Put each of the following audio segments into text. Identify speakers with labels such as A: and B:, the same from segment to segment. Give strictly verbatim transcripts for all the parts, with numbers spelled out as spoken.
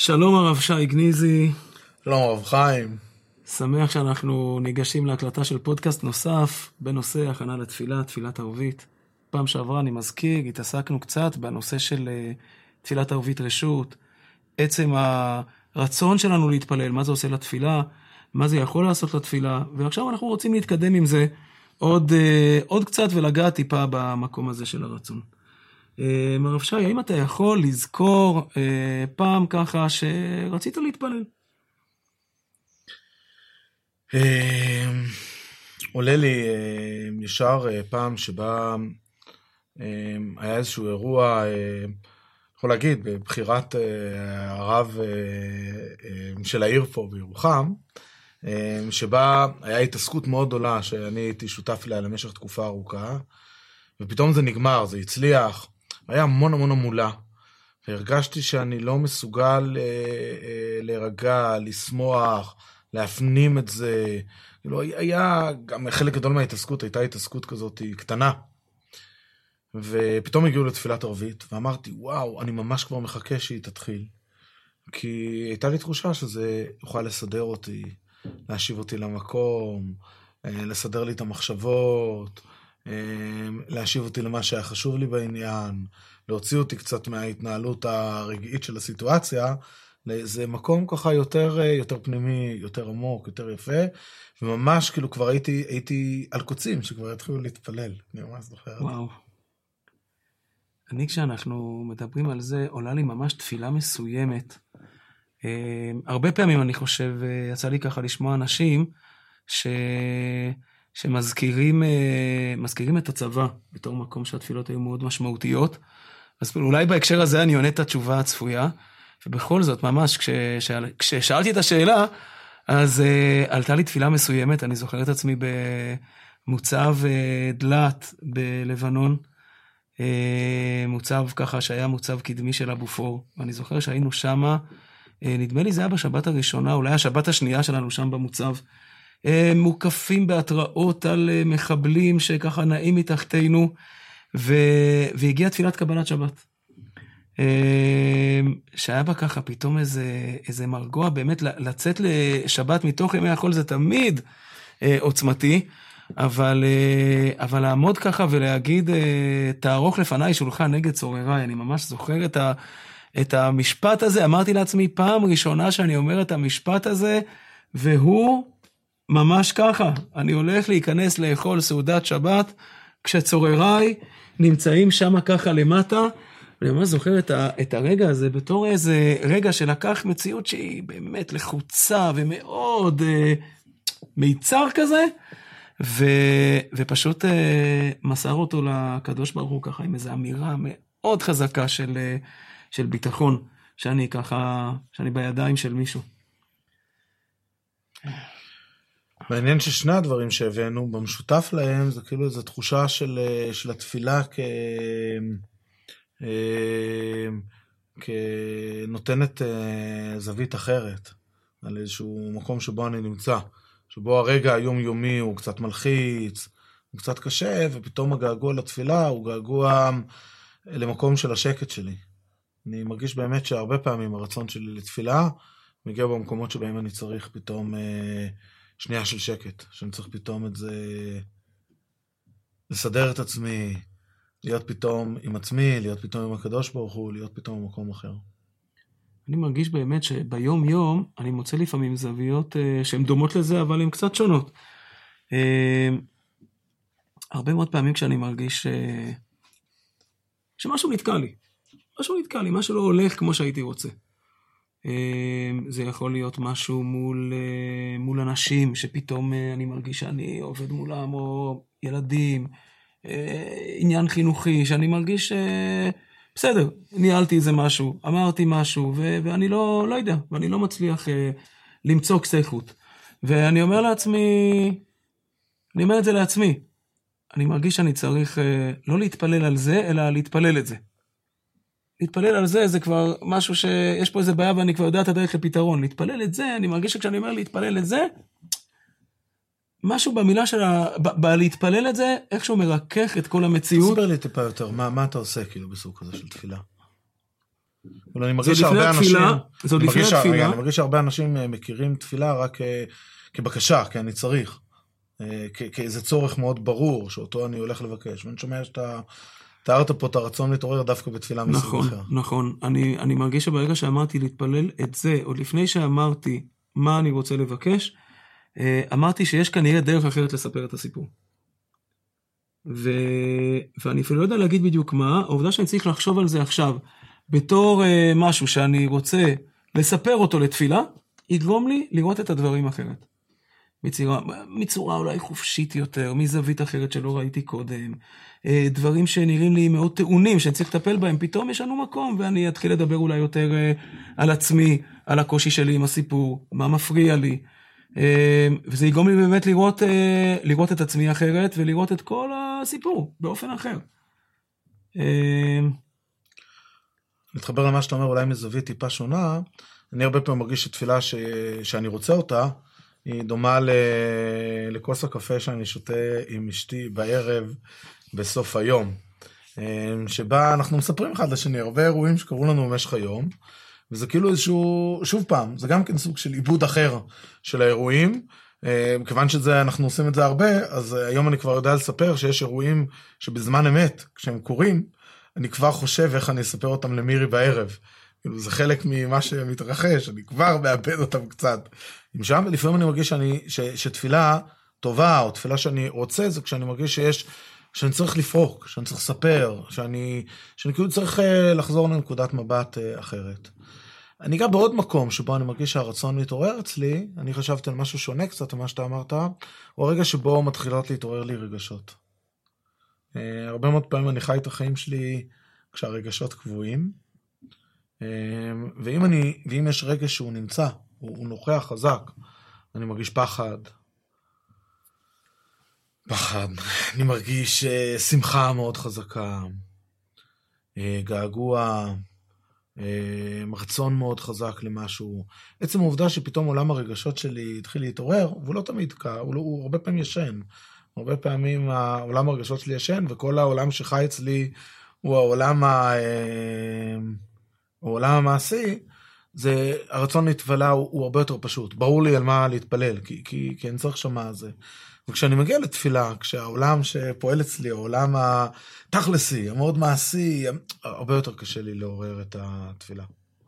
A: שלום הרב שי גניזי.
B: שלום הרב חיים.
A: שמח שאנחנו ניגשים להקלטה של פודקאסט נוסף בנושא הכנה לתפילה, תפילת ערבית. פעם שעברה אני מזכיר, התעסקנו קצת בנושא של תפילת ערבית רשות, עצם הרצון שלנו להתפלל, מה זה עושה לתפילה, מה זה יכול לעשות לתפילה, ועכשיו אנחנו רוצים להתקדם עם זה עוד, עוד קצת ולגעת טיפה במקום הזה של הרצון. הרב שי, האם אתה יכול לזכור פעם ככה שרצית להתפלל?
B: עולה לי ישר פעם שבה היה איזשהו אירוע, יכול להגיד, בבחירת הרב של העיר פה בירוחם, שבה היה התעסקות מאוד גדולה שאני הייתי שותף לה למשך תקופה ארוכה, ופתאום זה נגמר, זה הצליח, היה המון המון המולה, והרגשתי שאני לא מסוגל להירגע, לשמוח, להפנים את זה. כאילו, היה גם חלק גדול מההתעסקות, הייתה התעסקות כזאת קטנה. ופתאום הגיעו לתפילת ערבית, ואמרתי, וואו, אני ממש כבר מחכה שהיא תתחיל. כי הייתה לי תחושה שזה יוכל לסדר אותי, להשיב אותי למקום, לסדר לי את המחשבות, להשיב אותי למה שהיה חשוב לי בעניין, להוציא אותי קצת מההתנהלות הרגעית של הסיטואציה, זה מקום ככה יותר, יותר פנימי, יותר עמוק, יותר יפה, וממש כאילו כבר הייתי, הייתי על קוצים שכבר התחילו להתפלל, אני ממש זוכר.
A: וואו. אני כשאנחנו מדברים על זה, עולה לי ממש תפילה מסוימת. הרבה פעמים אני חושב, יצא לי ככה לשמוע אנשים, ש... שמזכירים מזכירים את הצבא, בתור מקום שהתפילות היו מאוד משמעותיות, אז אולי בהקשר הזה אני עונה את התשובה הצפויה, ובכל זאת, ממש, כששאל, כששאלתי את השאלה, אז uh, עלתה לי תפילה מסוימת, אני זוכר את עצמי במוצב uh, דלת בלבנון, uh, מוצב ככה שהיה מוצב קדמי של אבו פור, ואני זוכר שהיינו שמה, uh, נדמה לי זה היה בשבת הראשונה, אולי השבת השנייה שלנו שם במוצב, uh, מוקפים בהתראות על uh, מחבלים שככה נעים מתחתינו, ו... והגיעה תפילת קבלת שבת. שהיה בה ככה פתאום איזה, איזה מרגוע, באמת לצאת לשבת מתוך ימי החול זה תמיד עוצמתי, אבל, אבל לעמוד ככה ולהגיד, תערוך לפניי שולחן נגד צורריי, אני ממש זוכר את, ה, את המשפט הזה, אמרתי לעצמי פעם ראשונה שאני אומר את המשפט הזה, והוא ממש ככה, אני הולך להיכנס לאכול סעודת שבת, כשצורריי נמצאים שם ככה למטה, אני ממש זוכר את, ה, את הרגע הזה בתור איזה רגע שלקח מציאות שהיא באמת לחוצה ומאוד אה, מיצר כזה, ו, ופשוט אה, מסר אותו לקדוש ברוך הוא ככה עם איזו אמירה מאוד חזקה של, אה, של ביטחון, שאני ככה, שאני בידיים של מישהו.
B: מעניין ששני הדברים שהבאנו במשותף להם, זה כאילו איזו תחושה של, של התפילה כ... כנותנת זווית אחרת על איזשהו מקום שבו אני נמצא, שבו הרגע היומיומי הוא קצת מלחיץ, הוא קצת קשה, ופתאום הגעגוע לתפילה הוא געגוע למקום של השקט שלי. אני מרגיש באמת שהרבה פעמים הרצון שלי לתפילה מגיע במקומות שבהם אני צריך פתאום שנייה של שקט, שאני צריך פתאום את זה לסדר את עצמי, להיות פתאום עם עצמי, להיות פתאום עם הקדוש ברוך הוא, להיות פתאום במקום אחר.
A: אני מרגיש באמת שביום יום אני מוצא לפעמים זוויות שהן דומות לזה, אבל הן קצת שונות. הרבה מאוד פעמים כשאני מרגיש שמשהו נתקע לי, משהו נתקע לי, משהו לא הולך כמו שהייתי רוצה. זה יכול להיות משהו מול, מול אנשים שפתאום אני מרגיש שאני עובד מולם, או ילדים, עניין חינוכי, שאני מרגיש בסדר, ניהלתי איזה משהו, אמרתי משהו, ו- ואני לא, לא יודע, ואני לא מצליח למצוא קצה חוט. ואני אומר לעצמי, אני אומר את זה לעצמי, אני מרגיש שאני צריך לא להתפלל על זה, אלא להתפלל את זה. להתפלל על זה, זה כבר משהו שיש פה איזה בעיה, ואני כבר יודע את הדרך לפתרון. להתפלל את זה, אני מרגיש שכשאני אומר להתפלל את זה, משהו במילה של ה... בלהתפלל את זה, איכשהו מרכך את כל המציאות.
B: תסבר לי טיפה יותר, מה, מה אתה עושה כאילו בסוג כזה של תפילה? אני מרגיש שהרבה אנשים,
A: זה עוד לפני התפילה.
B: אני מרגיש שהרבה אנשים מכירים תפילה רק כבקשה, כי אני צריך, כאיזה צורך מאוד ברור, שאותו אני הולך לבקש, ואני שומע שאתה תיארת פה את הרצון להתעורר דווקא בתפילה מסוג
A: נכון,
B: אחר.
A: נכון, אני, אני מרגיש שברגע שאמרתי להתפלל את זה, עוד לפני שאמרתי מה אני רוצה לבקש, אמרתי שיש כנראה דרך אחרת לספר את הסיפור. ו... ואני אפילו לא יודע להגיד בדיוק מה, העובדה שאני צריך לחשוב על זה עכשיו, בתור uh, משהו שאני רוצה לספר אותו לתפילה, יגרום לי לראות את הדברים אחרת. מצורה, מצורה אולי חופשית יותר, מזווית אחרת שלא ראיתי קודם, uh, דברים שנראים לי מאוד טעונים, שאני צריך לטפל בהם, פתאום יש לנו מקום, ואני אתחיל לדבר אולי יותר uh, על עצמי, על הקושי שלי עם הסיפור, מה מפריע לי, וזה יגרום לי באמת לראות, לראות את עצמי אחרת, ולראות את כל הסיפור באופן אחר.
B: להתחבר למה שאתה אומר, אולי מזווית טיפה שונה, אני הרבה פעמים מרגיש שתפילה ש... שאני רוצה אותה, היא דומה ל... לכוס הקפה שאני שותה עם אשתי בערב, בסוף היום, שבה אנחנו מספרים אחד לשני, הרבה אירועים שקרו לנו במשך היום, וזה כאילו איזשהו, שוב פעם, זה גם כן סוג של עיבוד אחר של האירועים, מכיוון שזה, אנחנו עושים את זה הרבה, אז היום אני כבר יודע לספר שיש אירועים שבזמן אמת, כשהם קורים, אני כבר חושב איך אני אספר אותם למירי בערב. כאילו, זה חלק ממה שמתרחש, אני כבר מאבד אותם קצת. עם שם, ולפעמים אני מרגיש שאני, ש, שתפילה טובה, או תפילה שאני רוצה, זה כשאני מרגיש שיש, שאני צריך לפרוק, שאני צריך לספר, שאני, שאני כאילו צריך לחזור לנקודת מבט אחרת. אני גם בעוד מקום שבו אני מרגיש שהרצון להתעורר אצלי, אני חשבתי על משהו שונה קצת ממה שאתה אמרת, הוא הרגע שבו מתחילות להתעורר לי רגשות. הרבה מאוד פעמים אני חי את החיים שלי כשהרגשות קבועים, ואם, אני, ואם יש רגע שהוא נמצא, הוא, הוא נוכח חזק, אני מרגיש פחד, פחד, אני מרגיש שמחה מאוד חזקה, געגוע, רצון מאוד חזק למשהו. עצם העובדה שפתאום עולם הרגשות שלי התחיל להתעורר, והוא לא תמיד קע, הוא, לא, הוא הרבה פעמים ישן. הרבה פעמים העולם הרגשות שלי ישן, וכל העולם שחי אצלי הוא העולם, ה... העולם המעשי, זה הרצון להתפלה הוא, הוא הרבה יותר פשוט. ברור לי על מה להתפלל, כי, כי, כי אני צריך שמה זה. וכשאני מגיע לתפילה, כשהעולם שפועל אצלי, העולם התכלסי, המאוד מעשי, הרבה יותר קשה לי לעורר את התפילה.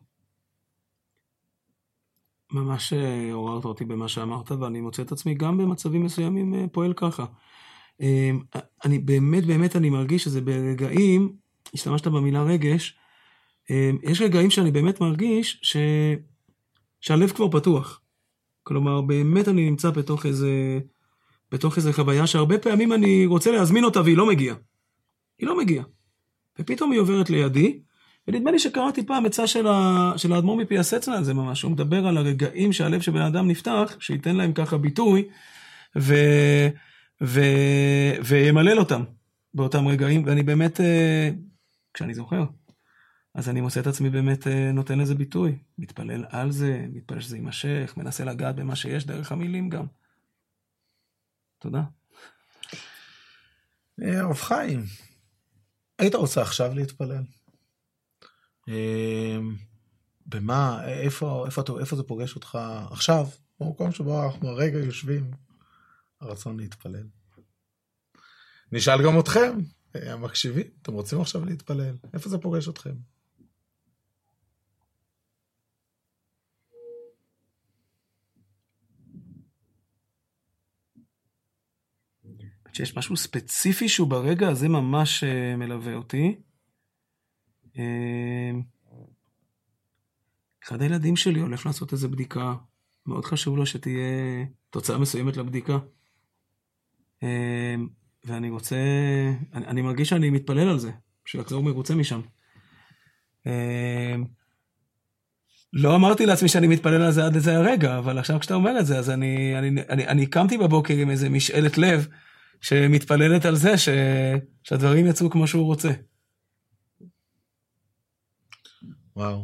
A: ממש עוררת אותי במה שאמרת, ואני מוצא את עצמי גם במצבים מסוימים פועל ככה. אני באמת, באמת אני מרגיש שזה ברגעים, השתמשת במילה רגש, יש רגעים שאני באמת מרגיש ש... שהלב כבר פתוח. כלומר, באמת אני נמצא בתוך איזה... בתוך איזו חוויה שהרבה פעמים אני רוצה להזמין אותה והיא לא מגיעה. היא לא מגיעה. ופתאום היא עוברת לידי, ונדמה לי שקראתי פעם עצה של, ה... של האדמו"ר מפיאסצנה על זה ממש, הוא מדבר על הרגעים שהלב של בן אדם נפתח, שייתן להם ככה ביטוי, ו... ו... וימלל אותם באותם רגעים, ואני באמת, כשאני זוכר, אז אני מוצא את עצמי באמת נותן לזה ביטוי, מתפלל על זה, מתפלל שזה יימשך, מנסה לגעת במה שיש דרך המילים גם. תודה.
B: הרב חיים, היית רוצה עכשיו להתפלל? במה, איפה, איפה, איפה זה פוגש אותך עכשיו? במקום שבו אנחנו הרגע יושבים, הרצון להתפלל. נשאל גם אתכם, המקשיבים, אתם רוצים עכשיו להתפלל? איפה זה פוגש אתכם?
A: שיש משהו ספציפי שהוא ברגע הזה ממש מלווה אותי. אחד הילדים שלי הולך לעשות איזו בדיקה, מאוד חשוב לו שתהיה תוצאה מסוימת לבדיקה. ואני רוצה, אני, אני מרגיש שאני מתפלל על זה, שלחזור מרוצה משם. לא אמרתי לעצמי שאני מתפלל על זה עד לזה הרגע, אבל עכשיו כשאתה אומר את זה, אז אני, אני, אני, אני קמתי בבוקר עם איזה משאלת לב, שמתפללת על זה ש... שהדברים יצאו כמו שהוא רוצה.
B: וואו.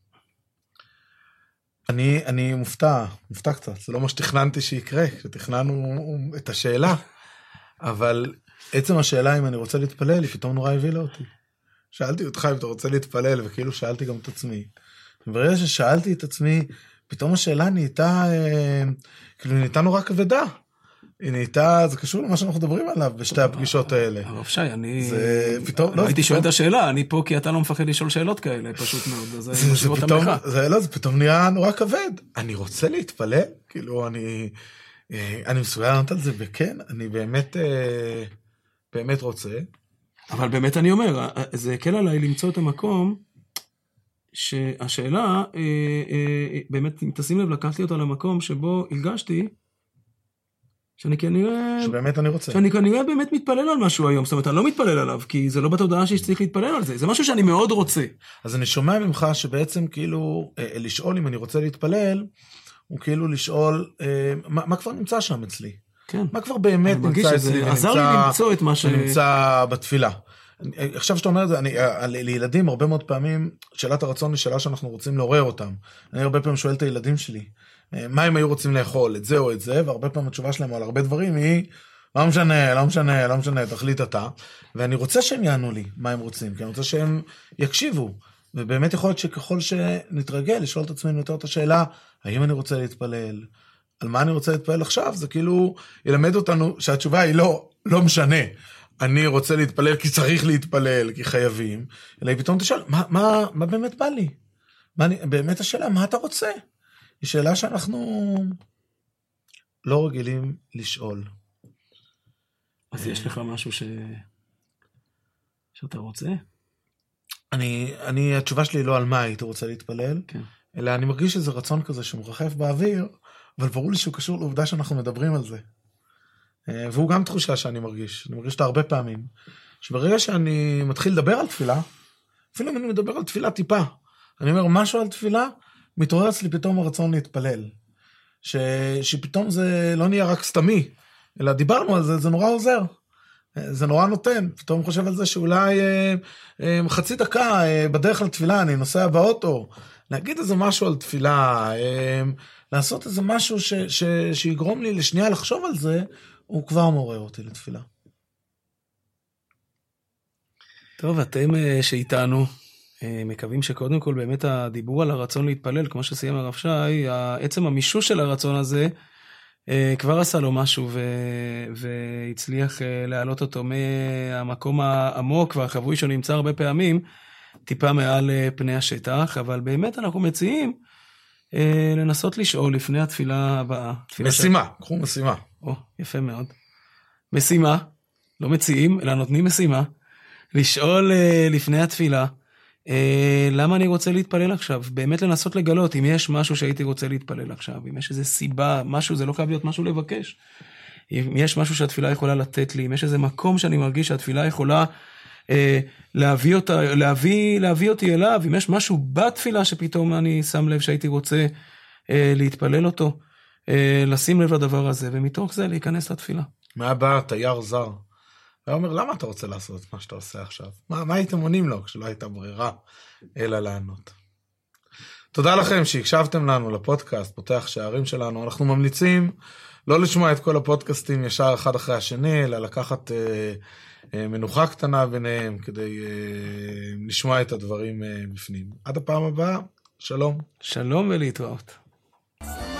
B: אני, אני מופתע, מופתע קצת. זה לא מה שתכננתי שיקרה, שתכננו את השאלה, אבל עצם השאלה אם אני רוצה להתפלל, היא פתאום נורא הבילה אותי. שאלתי אותך אם אתה רוצה להתפלל, וכאילו שאלתי גם את עצמי. וברגע ששאלתי את עצמי, פתאום השאלה נהייתה, כאילו נהייתה נורא כבדה. היא נהייתה, זה קשור למה שאנחנו מדברים עליו בשתי הפגישות האלה.
A: הרב שי, אני...
B: זה פתאום...
A: לא, הייתי שואל את השאלה, אני פה כי אתה לא מפחד לשאול שאלות כאלה, פשוט מאוד. זה פתאום,
B: זה לא, זה פתאום נהיה נורא כבד. אני רוצה להתפלל? כאילו, אני... אני מסוגל לענות על זה, וכן, אני באמת, באמת רוצה.
A: אבל באמת אני אומר, זה הקל עליי למצוא את המקום, שהשאלה, באמת, אם תשים לב, לקחתי אותה למקום שבו הרגשתי, שאני כנראה...
B: שבאמת אני רוצה.
A: שאני כנראה באמת מתפלל על משהו היום, זאת אומרת, אני לא מתפלל עליו, כי זה לא בתודעה שצריך להתפלל על זה, זה משהו שאני מאוד רוצה.
B: אז אני שומע ממך שבעצם כאילו, לשאול אם אני רוצה להתפלל, הוא כאילו לשאול, מה, מה כבר נמצא שם אצלי?
A: כן.
B: מה כבר באמת נמצא אצלי?
A: עזר לי למצוא את מה ש...
B: נמצא בתפילה. עכשיו שאתה אומר את זה, אני, לילדים הרבה מאוד פעמים, שאלת הרצון היא שאלה שאנחנו רוצים לעורר אותם. אני הרבה פעמים שואל את הילדים שלי, מה הם היו רוצים לאכול, את זה או את זה, והרבה פעמים התשובה שלהם על הרבה דברים היא, לא משנה, לא משנה, לא משנה, תחליט אתה. ואני רוצה שהם יענו לי מה הם רוצים, כי אני רוצה שהם יקשיבו. ובאמת יכול להיות שככל שנתרגל, לשאול את עצמנו יותר את השאלה, האם אני רוצה להתפלל? על מה אני רוצה להתפלל עכשיו? זה כאילו ילמד אותנו שהתשובה היא לא, לא משנה. אני רוצה להתפלל כי צריך להתפלל, כי חייבים. אלא היא פתאום תשאל, מה, מה, מה באמת בא לי? מה אני, באמת השאלה, מה אתה רוצה? היא שאלה שאנחנו לא רגילים לשאול.
A: אז יש לך משהו ש... שאתה רוצה?
B: אני, אני, התשובה שלי לא על מה היית רוצה להתפלל,
A: כן.
B: אלא אני מרגיש איזה רצון כזה שמרחף באוויר, אבל ברור לי שהוא קשור לעובדה שאנחנו מדברים על זה. והוא גם תחושה שאני מרגיש, אני מרגיש אותה הרבה פעמים, שברגע שאני מתחיל לדבר על תפילה, אפילו אם אני מדבר על תפילה טיפה, אני אומר משהו על תפילה, מתעורר אצלי פתאום הרצון להתפלל. ש, שפתאום זה לא נהיה רק סתמי, אלא דיברנו על זה, זה נורא עוזר. זה נורא נותן, פתאום חושב על זה שאולי אה, אה, חצי דקה אה, בדרך לתפילה, אני נוסע באוטו, להגיד איזה משהו על תפילה, אה, לעשות איזה משהו ש, ש, שיגרום לי לשנייה לחשוב על זה, הוא כבר מעורר אותי לתפילה.
A: טוב, אתם אה, שאיתנו, אה, מקווים שקודם כל באמת הדיבור על הרצון להתפלל, כמו שסיים הרב שי, עצם המישוש של הרצון הזה, כבר עשה לו משהו ו- והצליח להעלות אותו מהמקום העמוק והחבוי שהוא נמצא הרבה פעמים, טיפה מעל פני השטח, אבל באמת אנחנו מציעים לנסות לשאול לפני התפילה הבאה.
B: משימה, ש... קחו משימה.
A: או, יפה מאוד. משימה, לא מציעים, אלא נותנים משימה, לשאול לפני התפילה, למה אני רוצה להתפלל עכשיו? באמת לנסות לגלות אם יש משהו שהייתי רוצה להתפלל עכשיו, אם יש איזו סיבה, משהו, זה לא חייב להיות משהו לבקש. אם יש משהו שהתפילה יכולה לתת לי, אם יש איזה מקום שאני מרגיש שהתפילה יכולה אה, להביא, אותה, להביא, להביא אותי אליו, אם יש משהו בתפילה שפתאום אני שם לב שהייתי רוצה אה, להתפלל אותו, אה, לשים לב לדבר הזה, ומתוך זה להיכנס לתפילה.
B: מה בא תייר זר? הוא אומר, למה אתה רוצה לעשות מה שאתה עושה עכשיו? מה, מה הייתם עונים לו כשלא הייתה ברירה אלא לענות? תודה לכם שהקשבתם לנו לפודקאסט, פותח שערים שלנו. אנחנו ממליצים לא לשמוע את כל הפודקאסטים ישר אחד אחרי השני, אלא לקחת אה, אה, מנוחה קטנה ביניהם, כדי אה, לשמוע את הדברים אה, בפנים. עד הפעם הבאה, שלום.
A: שלום ולהתראות.